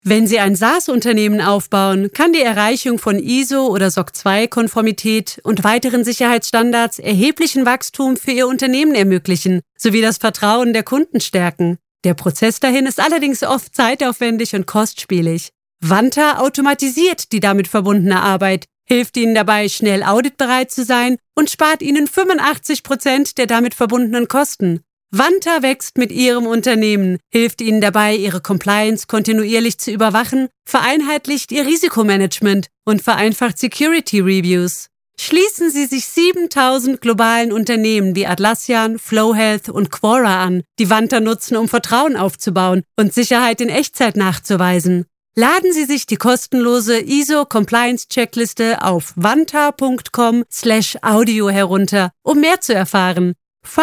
Wenn Sie ein SaaS-Unternehmen aufbauen, kann die Erreichung von ISO- oder SOC 2-Konformität und weiteren Sicherheitsstandards erheblichen Wachstum für Ihr Unternehmen ermöglichen, sowie das Vertrauen der Kunden stärken. Der Prozess dahin ist allerdings oft zeitaufwendig und kostspielig. Vanta automatisiert die damit verbundene Arbeit, hilft Ihnen dabei, schnell auditbereit zu sein und spart Ihnen 85% der damit verbundenen Kosten. Vanta wächst mit Ihrem Unternehmen, hilft Ihnen dabei, Ihre Compliance kontinuierlich zu überwachen, vereinheitlicht Ihr Risikomanagement und vereinfacht Security Reviews. Schließen Sie sich 7000 globalen Unternehmen wie Atlassian, Flowhealth und Quora an, die Vanta nutzen, um Vertrauen aufzubauen und Sicherheit in Echtzeit nachzuweisen. Laden Sie sich die kostenlose ISO-Compliance-Checkliste auf vanta.com/audio herunter, um mehr zu erfahren.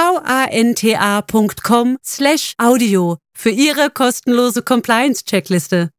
vanta.com/audio für Ihre kostenlose Compliance-Checkliste.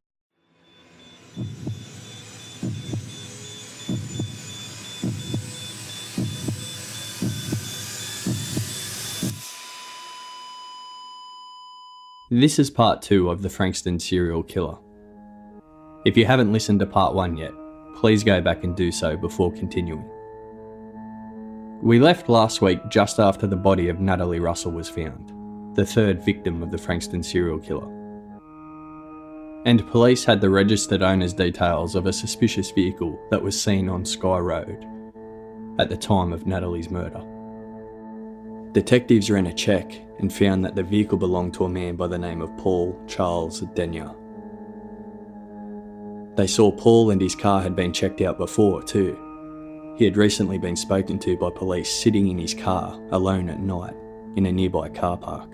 This is part 2 of the Frankston serial killer. If you haven't listened to part 1 yet, please go back and do so before continuing. We left last week just after the body of Natalie Russell was found, the third victim of the Frankston serial killer. And police had the registered owner's details of a suspicious vehicle that was seen on Sky Road at the time of Natalie's murder. Detectives ran a check and found that the vehicle belonged to a man by the name of Paul Charles Denyer. They saw Paul and his car had been checked out before too. He had recently been spoken to by police sitting in his car alone at night in a nearby car park.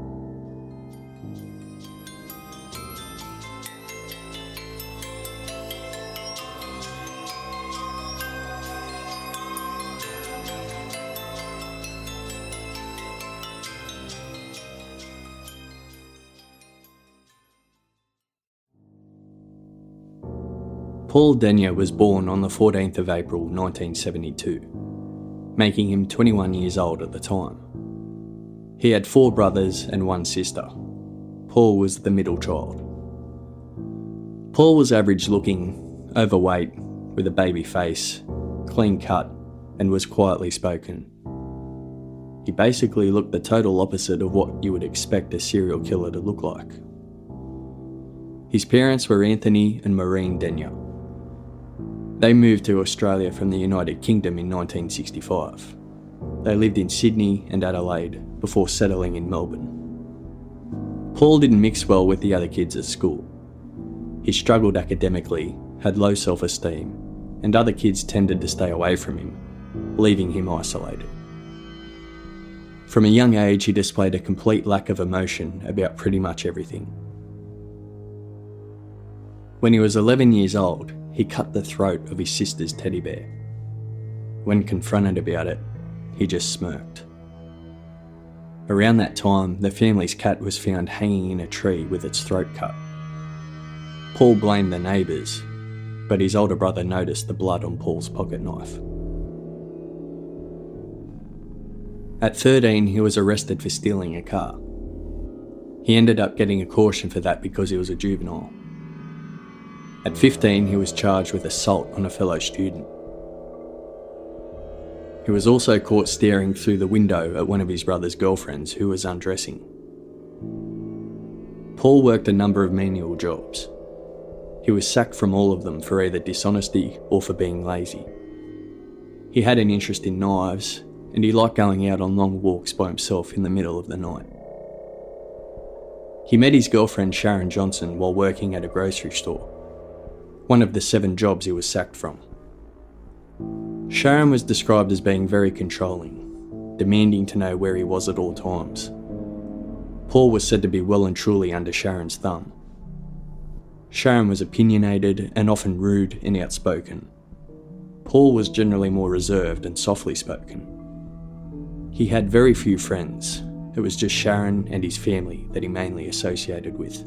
Paul Denyer was born on the 14th of April 1972, making him 21 years old at the time. He had 4 brothers and 1 sister. Paul was the middle child. Paul was average looking, overweight, with a baby face, clean cut, and was quietly spoken. He basically looked the total opposite of what you would expect a serial killer to look like. His parents were Anthony and Maureen Denyer. They moved to Australia from the United Kingdom in 1965. They lived in Sydney and Adelaide before settling in Melbourne. Paul didn't mix well with the other kids at school. He struggled academically, had low self-esteem, and other kids tended to stay away from him, leaving him isolated. From a young age, he displayed a complete lack of emotion about pretty much everything. When he was 11 years old, he cut the throat of his sister's teddy bear. When confronted about it, he just smirked. Around that time, the family's cat was found hanging in a tree with its throat cut. Paul blamed the neighbours, but his older brother noticed the blood on Paul's pocket knife. At 13, he was arrested for stealing a car. He ended up getting a caution for that because he was a juvenile. At 15, he was charged with assault on a fellow student. He was also caught staring through the window at one of his brother's girlfriends who was undressing. Paul worked a number of menial jobs. He was sacked from all of them for either dishonesty or for being lazy. He had an interest in knives, and he liked going out on long walks by himself in the middle of the night. He met his girlfriend Sharon Johnson while working at a grocery store, one of the 7 jobs he was sacked from. Sharon was described as being very controlling, demanding to know where he was at all times. Paul was said to be well and truly under Sharon's thumb. Sharon was opinionated and often rude and outspoken. Paul was generally more reserved and softly spoken. He had very few friends. It was just Sharon and his family that he mainly associated with.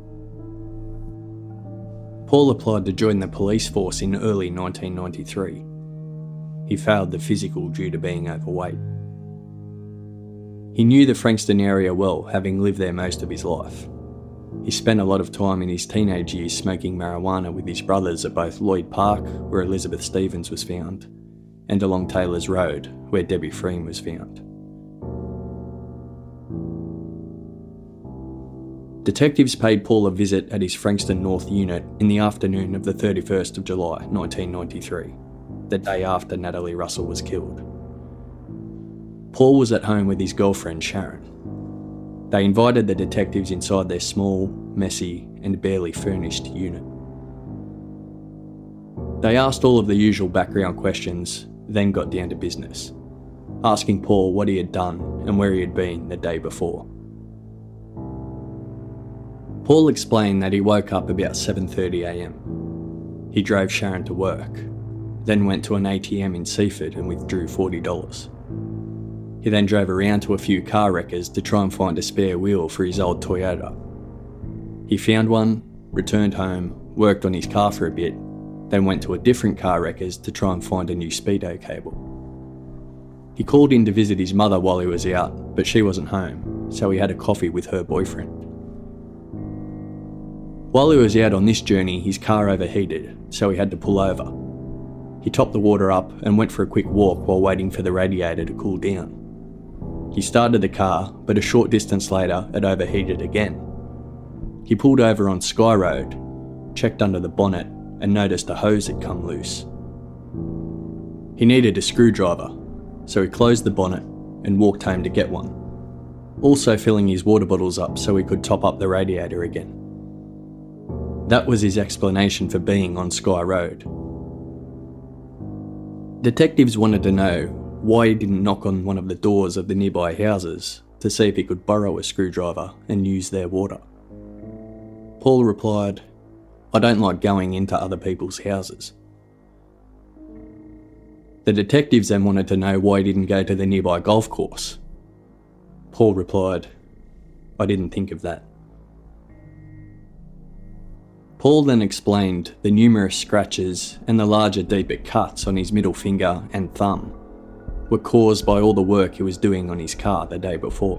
Paul applied to join the police force in early 1993. He failed the physical due to being overweight. He knew the Frankston area well, having lived there most of his life. he spent a lot of time in his teenage years smoking marijuana with his brothers at both Lloyd Park, where Elizabeth Stevens was found, and along Taylor's Road, where Debbie Freem was found. Detectives paid Paul a visit at his Frankston North unit in the afternoon of the 31st of July 1993, the day after Natalie Russell was killed. Paul was at home with his girlfriend Sharon. They invited the detectives inside their small, messy and barely furnished unit. They asked all of the usual background questions, then got down to business, asking Paul what he had done and where he had been the day before. Paul explained that he woke up about 7:30 a.m. He drove Sharon to work, then went to an ATM in Seaford and withdrew $40. He then drove around to a few car wreckers to try and find a spare wheel for his old Toyota. He found one, returned home, worked on his car for a bit, then went to a different car wreckers to try and find a new speedo cable. He called in to visit his mother while he was out, but she wasn't home, so he had a coffee with her boyfriend. While he was out on this journey, his car overheated, so he had to pull over. He topped the water up and went for a quick walk while waiting for the radiator to cool down. He started the car, but a short distance later it overheated again. He pulled over on Sky Road, checked under the bonnet and noticed a hose had come loose. He needed a screwdriver, so he closed the bonnet and walked home to get one, also filling his water bottles up so he could top up the radiator again. That was his explanation for being on Sky Road. Detectives wanted to know why he didn't knock on one of the doors of the nearby houses to see if he could borrow a screwdriver and use their water. Paul replied, "I don't like going into other people's houses." The detectives then wanted to know why he didn't go to the nearby golf course. Paul replied, "I didn't think of that." Paul then explained the numerous scratches and the larger, deeper cuts on his middle finger and thumb were caused by all the work he was doing on his car the day before.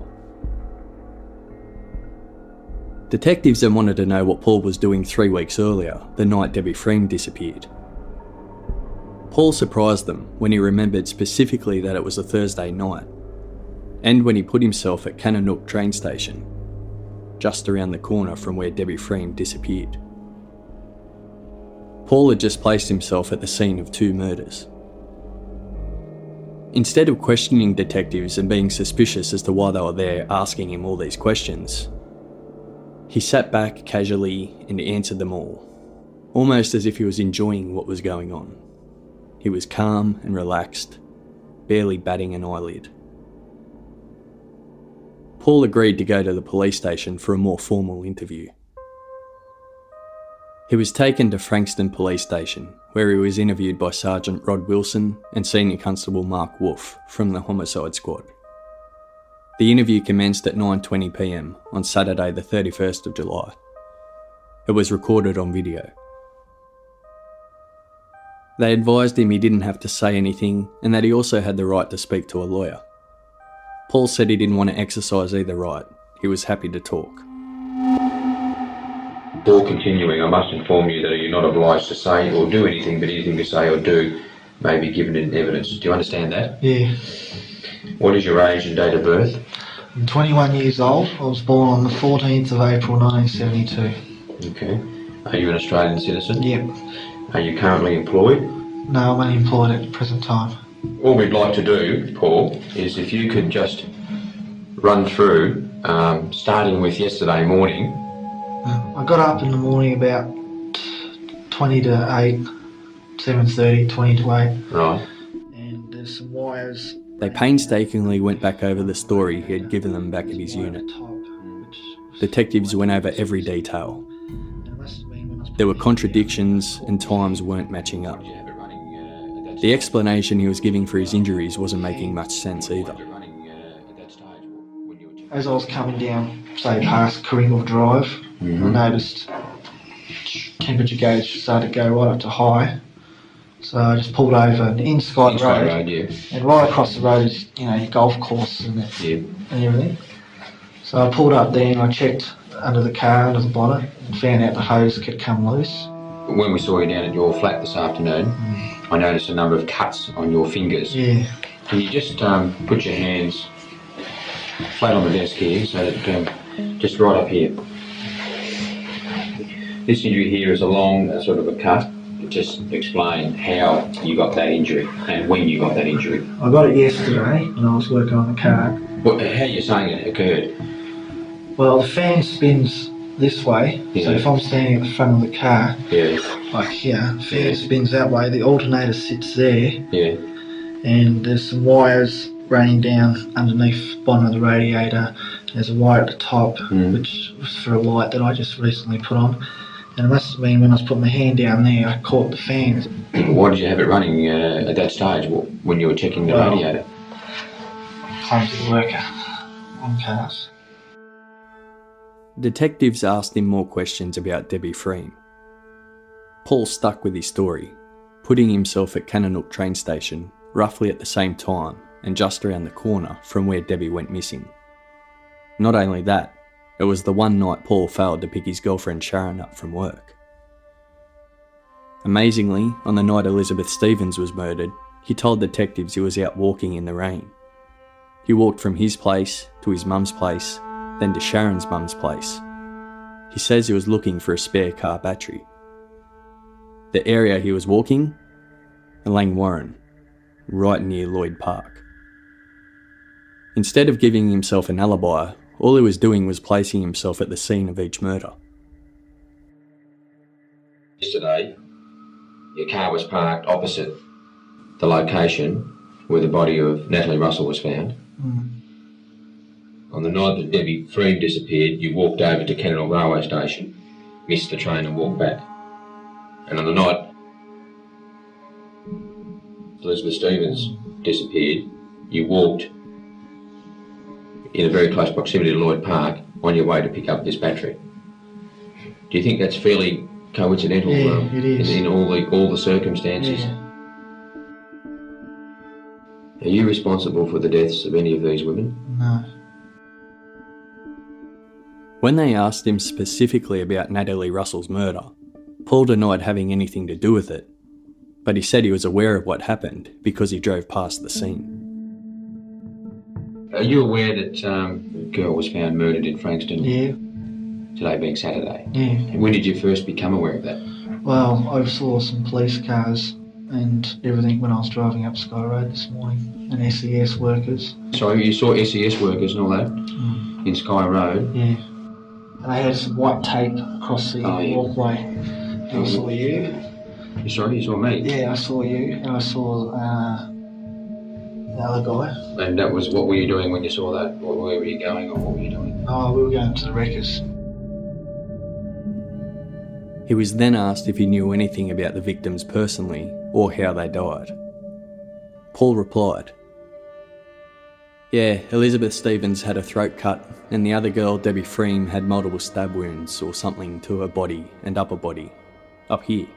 Detectives then wanted to know what Paul was doing 3 weeks earlier, the night Debbie Freem disappeared. Paul surprised them when he remembered specifically that it was a Thursday night, and when he put himself at Kananook train station, just around the corner from where Debbie Freem disappeared. Paul had just placed himself at the scene of 2 murders. Instead of questioning detectives and being suspicious as to why they were there asking him all these questions, he sat back casually and answered them all, almost as if he was enjoying what was going on. He was calm and relaxed, barely batting an eyelid. Paul agreed to go to the police station for a more formal interview. He was taken to Frankston Police Station, where he was interviewed by Sergeant Rod Wilson and Senior Constable Mark Wolfe from the Homicide Squad. The interview commenced at 9:20 p.m. on Saturday the 31st of July. It was recorded on video. They advised him he didn't have to say anything and that he also had the right to speak to a lawyer. Paul said he didn't want to exercise either right. He was happy to talk. Before continuing, I must inform you that you're not obliged to say or do anything, but anything to say or do may be given in evidence. Do you understand that? Yeah. What is your age and date of birth? I'm 21 years old. I was born on the 14th of April 1972. Okay. Are you an Australian citizen? Yep. Are you currently employed? No, I'm unemployed at the present time. All we'd like to do, Paul, is if you could just run through, starting with yesterday morning. I got up in the morning about 20 to 8, 7:30, 20 to 8. Right. And there's some wires. They painstakingly went back over the story he had given them back at his unit. Detectives went over every detail. There were contradictions and times weren't matching up. The explanation he was giving for his injuries wasn't making much sense either. As I was coming down, say past Kooringal Drive, I noticed temperature gauge started to go right up to high. So I just pulled over in Sky Road, yeah. And right across the road is, your golf course and everything. So I pulled up there and I checked under the car, under the bonnet, and found out the hose had come loose. When we saw you down at your flat this afternoon, I noticed a number of cuts on your fingers. Yeah. Can you just put your hands flat on the desk here, so that just right up here. This injury here is a long sort of a cut. Just explain how you got that injury and when you got that injury. I got it yesterday when I was working on the car. How are you saying it occurred? Well, the fan spins this way, so if I'm standing at the front of the car, like here, the fan spins that way, the alternator sits there, and there's some wires running down underneath the bottom of the radiator. There's a wire at the top, which was for a light that I just recently put on. And it must have been when I was putting my hand down there, I caught the fan. Why did you have it running at that stage when you were checking the radiator? Clumsy worker on cars. Detectives asked him more questions about Debbie Freem. Paul stuck with his story, putting himself at Kananook train station roughly at the same time and just around the corner from where Debbie went missing. Not only that, it was the one night Paul failed to pick his girlfriend Sharon up from work. Amazingly, on the night Elizabeth Stevens was murdered, he told detectives he was out walking in the rain. He walked from his place to his mum's place, then to Sharon's mum's place. He says he was looking for a spare car battery. The area he was walking? Langwarrin, right near Lloyd Park. Instead of giving himself an alibi, all he was doing was placing himself at the scene of each murder. Yesterday, your car was parked opposite the location where the body of Natalie Russell was found. On the night that Debbie Freem disappeared, you walked over to Kananook railway station, missed the train and walked back. And on the night Elizabeth Stevens disappeared, you walked in a very close proximity to Lloyd Park on your way to pick up this battery. Do you think that's fairly coincidental? Yeah, it is. In all the circumstances? Yeah. Are you responsible for the deaths of any of these women? No. When they asked him specifically about Natalie Russell's murder, Paul denied having anything to do with it, but he said he was aware of what happened because he drove past the scene. Are you aware that a girl was found murdered in Frankston? Yeah. Today being Saturday? Yeah. And when did you first become aware of that? Well, I saw some police cars and everything when I was driving up Sky Road this morning, and SES workers. So you saw SES workers and all that in Sky Road? Yeah. And they had some white tape across the walkway. And I saw you. Sorry, you saw me? Yeah, I saw you, and I saw the other guy. And that was, what were you doing when you saw that? Where were you going, or what were you doing? Oh, we were going to the wreckers. He was then asked if he knew anything about the victims personally or how they died. Paul replied, "Yeah, Elizabeth Stevens had a throat cut and the other girl, Debbie Freem, had multiple stab wounds or something to her body and upper body, up here."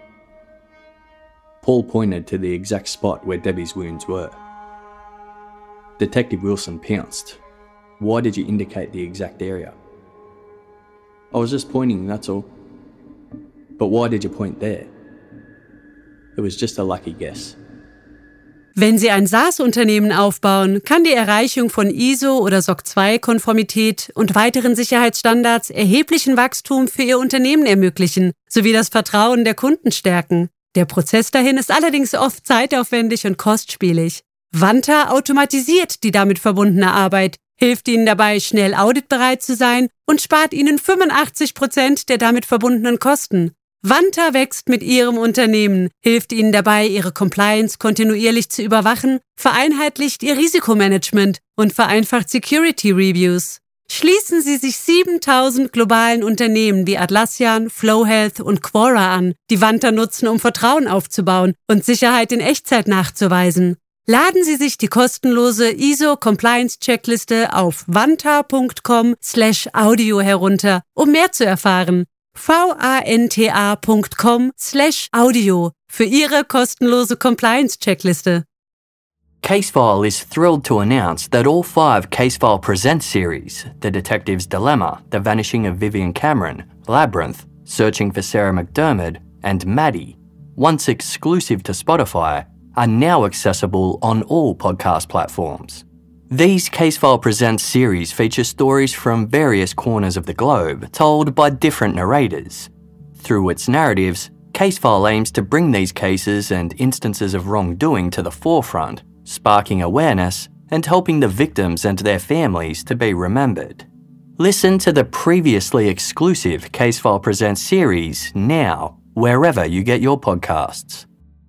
Paul pointed to the exact spot where Debbie's wounds were. Detective Wilson pounced. "Why did you indicate the exact area?" "I was just pointing, that's all." "But why did you point there?" "It was just a lucky guess." Wenn Sie ein SaaS-Unternehmen aufbauen, kann die Erreichung von ISO- oder SOC 2-Konformität und weiteren Sicherheitsstandards erheblichen Wachstum für Ihr Unternehmen ermöglichen, sowie das Vertrauen der Kunden stärken. Der Prozess dahin ist allerdings oft zeitaufwendig und kostspielig. Vanta automatisiert die damit verbundene Arbeit, hilft Ihnen dabei, schnell auditbereit zu sein und spart Ihnen 85% der damit verbundenen Kosten. Vanta wächst mit Ihrem Unternehmen, hilft Ihnen dabei, Ihre Compliance kontinuierlich zu überwachen, vereinheitlicht Ihr Risikomanagement und vereinfacht Security Reviews. Schließen Sie sich 7000 globalen Unternehmen wie Atlassian, Flowhealth und Quora an, die Vanta nutzen, um Vertrauen aufzubauen und Sicherheit in Echtzeit nachzuweisen. Laden Sie sich die kostenlose ISO-Compliance-Checkliste auf vanta.com/audio herunter, um mehr zu erfahren. vanta.com/audio für Ihre kostenlose Compliance-Checkliste. Casefile is thrilled to announce that all 5 Casefile Presents series, The Detective's Dilemma, The Vanishing of Vivian Cameron, Labyrinth, Searching for Sarah McDermott, and Maddie, once exclusive to Spotify, are now accessible on all podcast platforms. These Casefile Presents series feature stories from various corners of the globe, told by different narrators. Through its narratives, Casefile aims to bring these cases and instances of wrongdoing to the forefront, sparking awareness and helping the victims and their families to be remembered. Listen to the previously exclusive Casefile Presents series now, wherever you get your podcasts.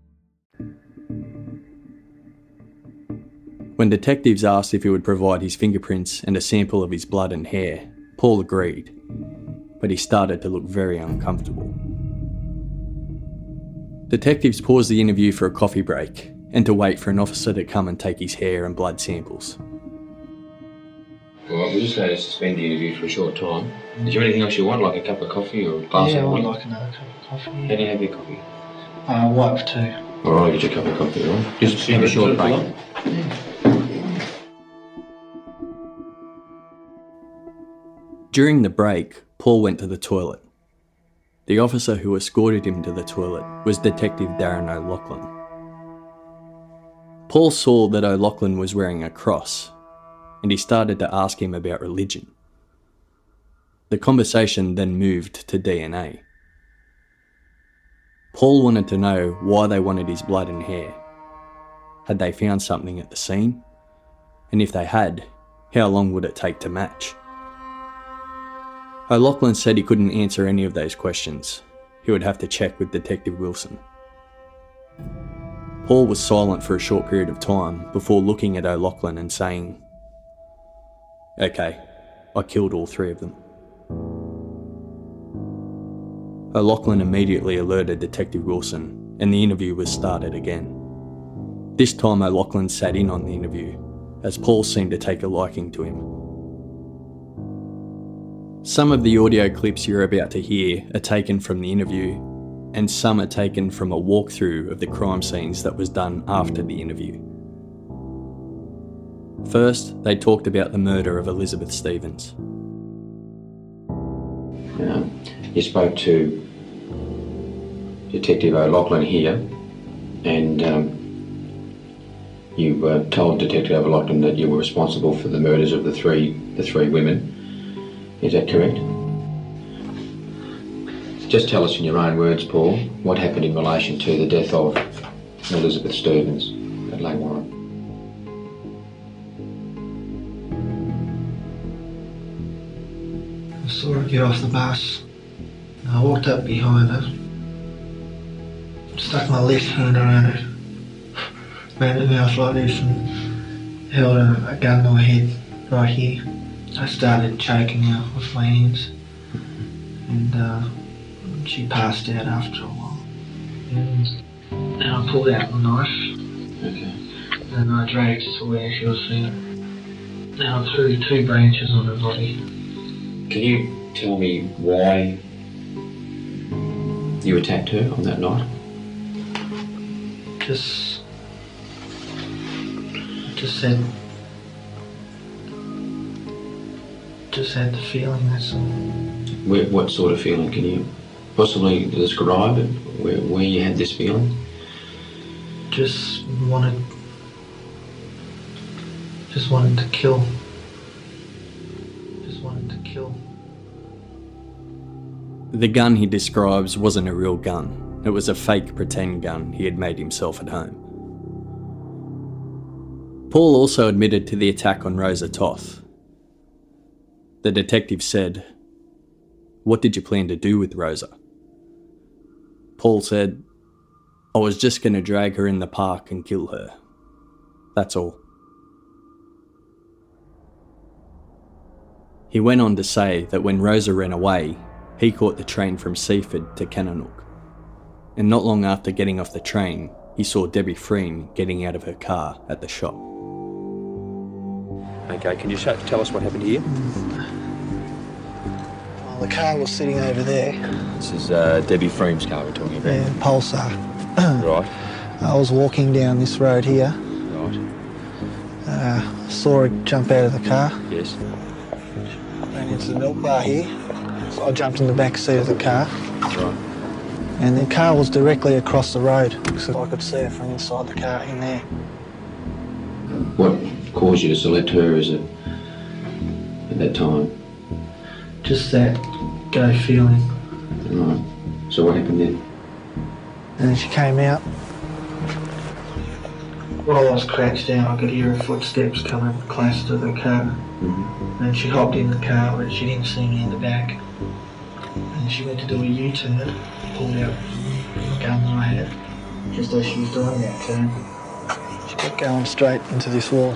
When detectives asked if he would provide his fingerprints and a sample of his blood and hair, Paul agreed, but he started to look very uncomfortable. Detectives paused the interview for a coffee break and to wait for an officer to come and take his hair and blood samples. Well, we're just going to suspend the interview for a short time. Is there anything else you want, like a cup of coffee or a glass of wine? Yeah, I would like another cup of coffee. How do you have your coffee? White for 2. All right, I'll get you a cup of coffee, all right? Just have a short break. During the break, Paul went to the toilet. The officer who escorted him to the toilet was Detective Darren O'Loughlin. Paul saw that O'Loughlin was wearing a cross, and he started to ask him about religion. The conversation then moved to DNA. Paul wanted to know why they wanted his blood and hair. Had they found something at the scene? And if they had, how long would it take to match? O'Loughlin said he couldn't answer any of those questions. He would have to check with Detective Wilson. Paul was silent for a short period of time before looking at O'Loughlin and saying, "Okay, I killed all 3 of them." O'Loughlin immediately alerted Detective Wilson and the interview was started again. This time O'Loughlin sat in on the interview, as Paul seemed to take a liking to him. Some of the audio clips you're about to hear are taken from the interview, and some are taken from a walkthrough of the crime scenes that was done after the interview. First, they talked about the murder of Elizabeth Stevens. You spoke to Detective O'Loughlin here, and you told Detective O'Loughlin that you were responsible for the murders of the three women. Is that correct? Just tell us in your own words, Paul, what happened in relation to the death of Elizabeth Stevens at Lake Warren. I saw her get off the bus. I walked up behind her, stuck my left hand around her mouth like this and held a gun to her head right here. I started choking her with my hands and she passed out after a while. And then I pulled out the knife. Okay. And I dragged her to where she was found. And I threw 2 branches on her body. Can you tell me why you attacked her on that night? Just had the feeling, that's all. What sort of feeling? Can you possibly describe it, where you had this feeling? Just wanted to kill. Just wanted to kill. The gun he describes wasn't a real gun. It was a fake pretend gun he had made himself at home. Paul also admitted to the attack on Rosa Toth. The detective said, "What did you plan to do with Rosa?" Paul said, "I was just going to drag her in the park and kill her. That's all." He went on to say that when Rosa ran away, he caught the train from Seaford to Kananook. And not long after getting off the train, he saw Debbie Freen getting out of her car at the shop. Okay, can you tell us what happened here? Well, the car was sitting over there. This is Debbie Freen's car we're talking about. Yeah, Pulsar. Right. I was walking down this road here. Right. Saw her jump out of the car. Yes. Ran into the milk bar here. So I jumped in the back seat of the car. Right. And the car was directly across the road, so I could see her from inside the car in there. What caused you to select her as at that time? Just that go feeling. Right. So what happened then? And then she came out. While I was crouched down, I could hear her footsteps coming close to the car. Mm-hmm. And she hopped in the car, but she didn't see me in the back. And she went to do a U-turn, pulled out the gun that I had. Just as she was doing that turn, she kept going straight into this wall.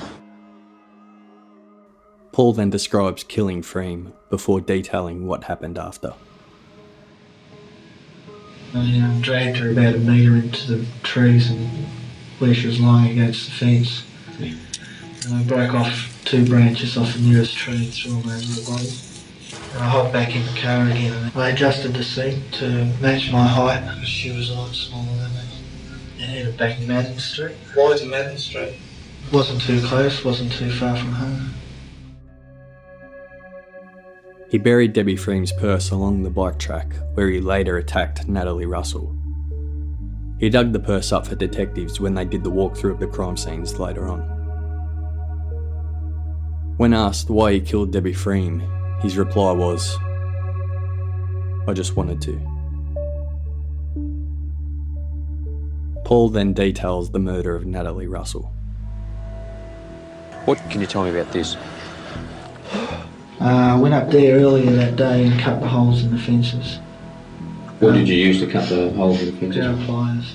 Paul then describes killing Freem before detailing what happened after. I dragged her about a metre into the trees and where she was lying against the fence. And I broke off 2 branches off the nearest tree and threw them over her body. And I hopped back in the car again and I adjusted the seat to match my height because she was a lot smaller than me. And headed back to Madden Street. Why to Madden Street? Wasn't too close, wasn't too far from home. He buried Debbie Freem's purse along the bike track where he later attacked Natalie Russell. He dug the purse up for detectives when they did the walkthrough of the crime scenes later on. When asked why he killed Debbie Freem, his reply was, "I just wanted to." Paul then details the murder of Natalie Russell. What can you tell me about this? I went up there earlier that day and cut the holes in the fences. What did you use to cut the holes in the fences? Power pliers.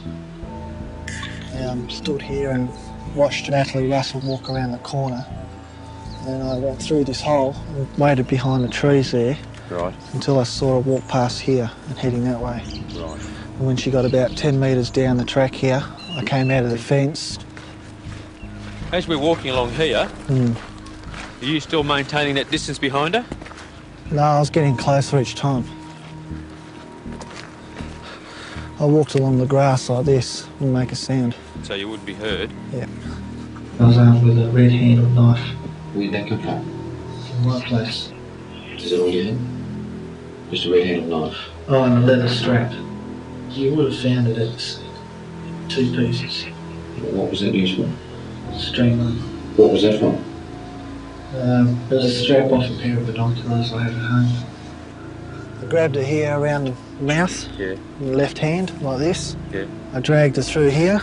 Stood here and watched Natalie Russell walk around the corner. And I went through this hole and waited behind the trees there. Right. Until I saw her walk past here and heading that way. Right. And when she got about 10 metres down the track here, I came out of the fence. As we're walking along here, are you still maintaining that distance behind her? No, I was getting closer each time. I walked along the grass like this, wouldn't make a sound. So you wouldn't be heard? Yeah. I was armed with a red-handled knife. Where'd that come from? In my place. Is it all you had? Just a red-handled knife? Oh, and a leather strap. You would have found it at the scene. 2 pieces. What was that used for? Streamline. What was that for? It was a strap off a pair of binoculars I had at home. I grabbed her here around the mouth, Yeah. in the left hand, like this. Yeah. I dragged her through here.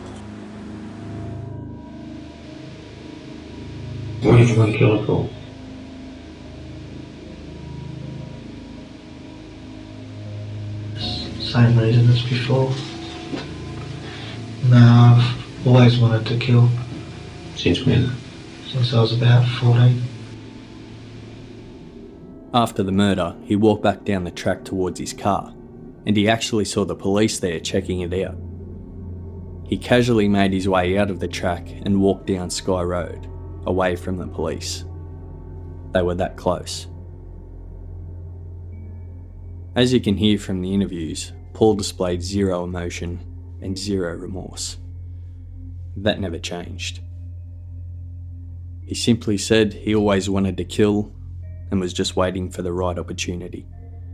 What did you want to kill her for? Same reason as before. No, I've always wanted to kill. Since when? Since I was about 14. After the murder, he walked back down the track towards his car, and he actually saw the police there checking it out. He casually made his way out of the track and walked down Sky Road, away from the police. They were that close. As you can hear from the interviews, Paul displayed zero emotion and zero remorse. That never changed. He simply said he always wanted to kill and was just waiting for the right opportunity.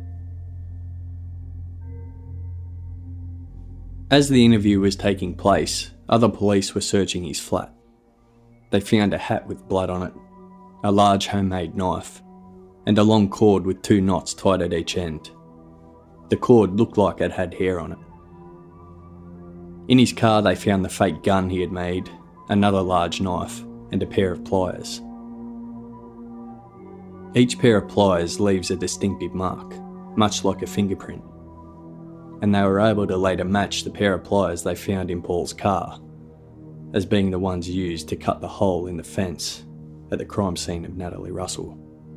As the interview was taking place, other police were searching his flat. They found a hat with blood on it, a large homemade knife, and a long cord with 2 knots tied at each end. The cord looked like it had hair on it. In his car they found the fake gun he had made, another large knife, and a pair of pliers. Each pair of pliers leaves a distinctive mark, much like a fingerprint, and they were able to later match the pair of pliers they found in Paul's car as being the ones used to cut the hole in the fence at the crime scene of Natalie Russell.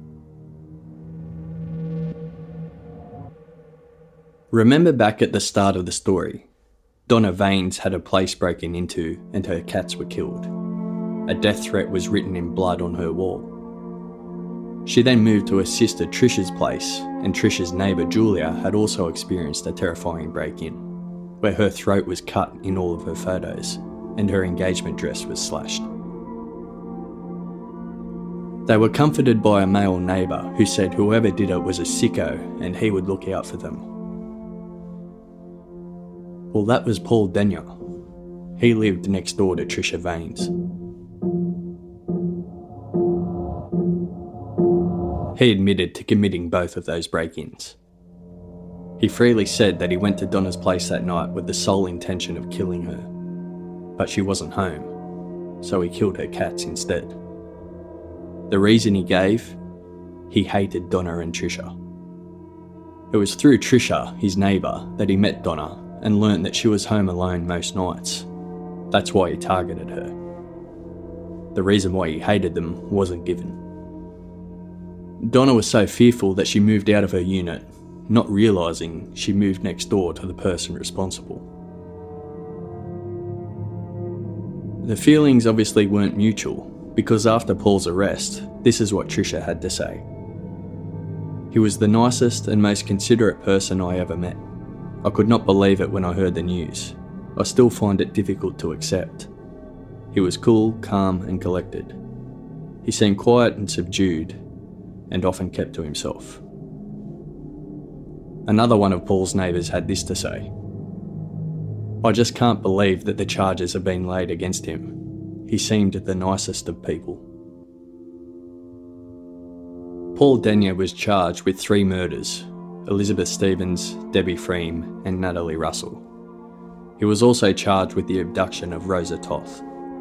Remember back at the start of the story, Donna Vaines had her place broken into and her cats were killed. A death threat was written in blood on her wall. She then moved to her sister Trisha's place, and Trisha's neighbour Julia had also experienced a terrifying break-in, where her throat was cut in all of her photos, and her engagement dress was slashed. They were comforted by a male neighbour who said whoever did it was a sicko and he would look out for them. Well, that was Paul Denyer. He lived next door to Trisha Vaines. He admitted to committing both of those break-ins. He freely said that he went to Donna's place that night with the sole intention of killing her, but she wasn't home, so he killed her cats instead. The reason he gave? He hated Donna and Trisha. It was through Trisha, his neighbour, that he met Donna and learnt that she was home alone most nights. That's why he targeted her. The reason why he hated them wasn't given. Donna was so fearful that she moved out of her unit, not realising she moved next door to the person responsible. The feelings obviously weren't mutual, because after Paul's arrest, this is what Trisha had to say. He was the nicest and most considerate person I ever met. I could not believe it when I heard the news. I still find it difficult to accept. He was cool, calm and collected. He seemed quiet and subdued, and often kept to himself. Another one of Paul's neighbours had this to say: "I just can't believe that the charges have been laid against him. He seemed the nicest of people." Paul Denyer was charged with 3 murders: Elizabeth Stevens, Debbie Freem and Natalie Russell. He was also charged with the abduction of Rosa Toth.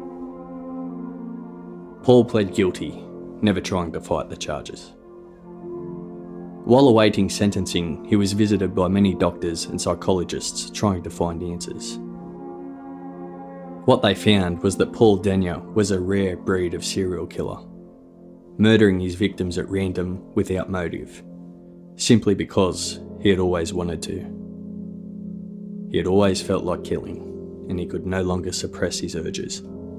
Paul pled guilty, never trying to fight the charges. While awaiting sentencing, he was visited by many doctors and psychologists trying to find answers. What they found was that Paul Denyer was a rare breed of serial killer, murdering his victims at random without motive, simply because he had always wanted to. He had always felt like killing, and he could no longer suppress his urges.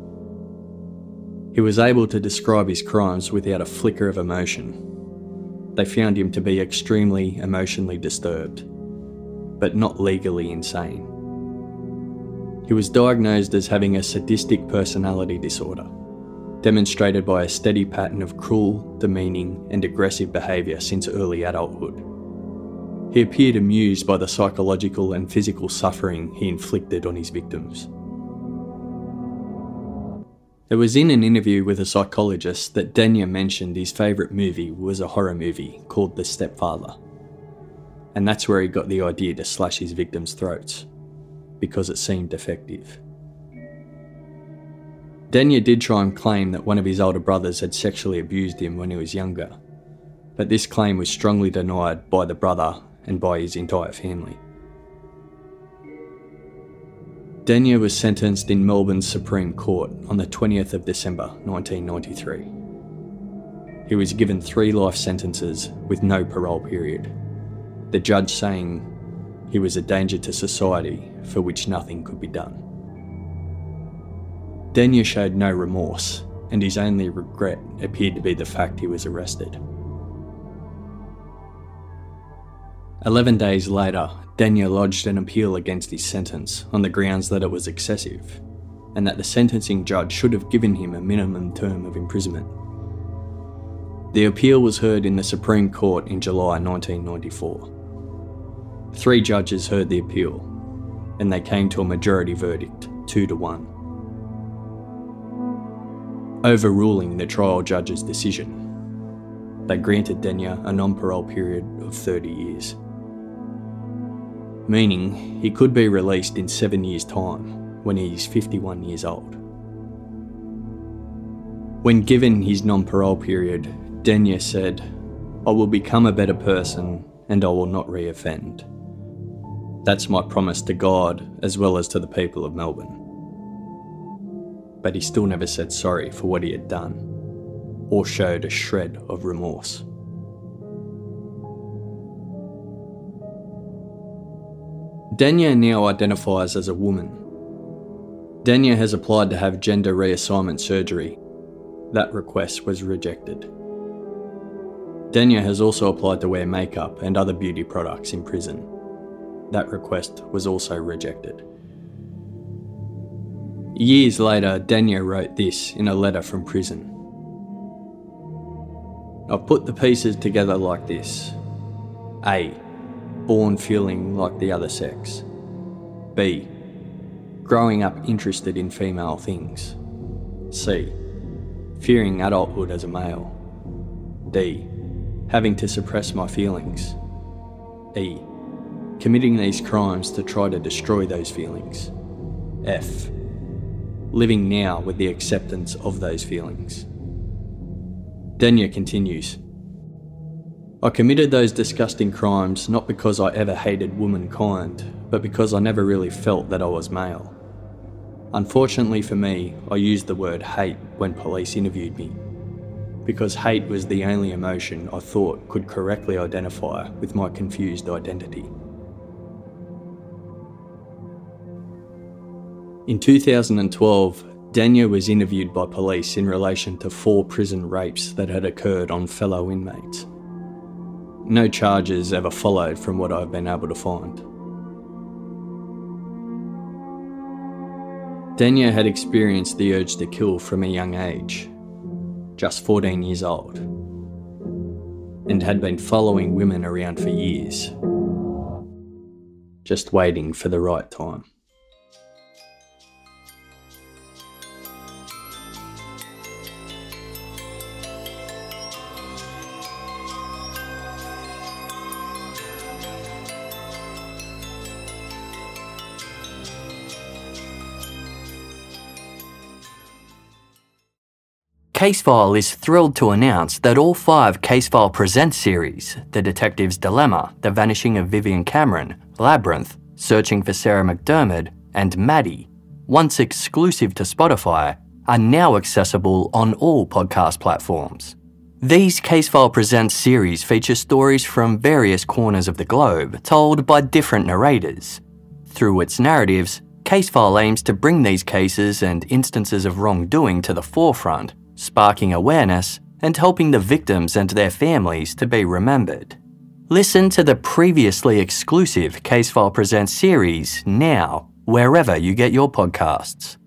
He was able to describe his crimes without a flicker of emotion. They found him to be extremely emotionally disturbed, but not legally insane. He was diagnosed as having a sadistic personality disorder, demonstrated by a steady pattern of cruel, demeaning and aggressive behaviour since early adulthood. He appeared amused by the psychological and physical suffering he inflicted on his victims. It was in an interview with a psychologist that Denyer mentioned his favourite movie was a horror movie called The Stepfather. And that's where he got the idea to slash his victims' throats, because it seemed effective. Denyer did try and claim that one of his older brothers had sexually abused him when he was younger, but this claim was strongly denied by the brother and by his entire family. Denyer was sentenced in Melbourne's Supreme Court on the 20th of December 1993. He was given 3 life sentences with no parole period, the judge saying he was a danger to society for which nothing could be done. Denyer showed no remorse, and his only regret appeared to be the fact he was arrested. 11 days later, Denyer lodged an appeal against his sentence on the grounds that it was excessive, and that the sentencing judge should have given him a minimum term of imprisonment. The appeal was heard in the Supreme Court in July 1994. 3 judges heard the appeal, and they came to a majority verdict, 2-1. Overruling the trial judge's decision, they granted Denyer a non-parole period of 30 years. Meaning he could be released in 7 years' time when he is 51 years old. When given his non-parole period, Denyer said, "I will become a better person and I will not re-offend. That's my promise to God as well as to the people of Melbourne." But he still never said sorry for what he had done, or showed a shred of remorse. Denyer now identifies as a woman. Denyer has applied to have gender reassignment surgery. That request was rejected. Denyer has also applied to wear makeup and other beauty products in prison. That request was also rejected. Years later, Denyer wrote this in a letter from prison. I've put the pieces together like this. A. Born feeling like the other sex. B. Growing up interested in female things. C. Fearing adulthood as a male. D. Having to suppress my feelings. E. Committing these crimes to try to destroy those feelings. F. Living now with the acceptance of those feelings. Denya continues, I committed those disgusting crimes not because I ever hated womankind, but because I never really felt that I was male. Unfortunately for me, I used the word hate when police interviewed me, because hate was the only emotion I thought could correctly identify with my confused identity. In 2012, Denya was interviewed by police in relation to 4 prison rapes that had occurred on fellow inmates. No charges ever followed from what I've been able to find. Denya had experienced the urge to kill from a young age, just 14 years old, and had been following women around for years, just waiting for the right time. Casefile is thrilled to announce that all 5 Casefile Presents series, The Detective's Dilemma, The Vanishing of Vivian Cameron, Labyrinth, Searching for Sarah McDermott, and Maddie, once exclusive to Spotify, are now accessible on all podcast platforms. These Casefile Presents series feature stories from various corners of the globe, told by different narrators. Through its narratives, Casefile aims to bring these cases and instances of wrongdoing to the forefront, sparking awareness and helping the victims and their families to be remembered. Listen to the previously exclusive Casefile Presents series now, wherever you get your podcasts.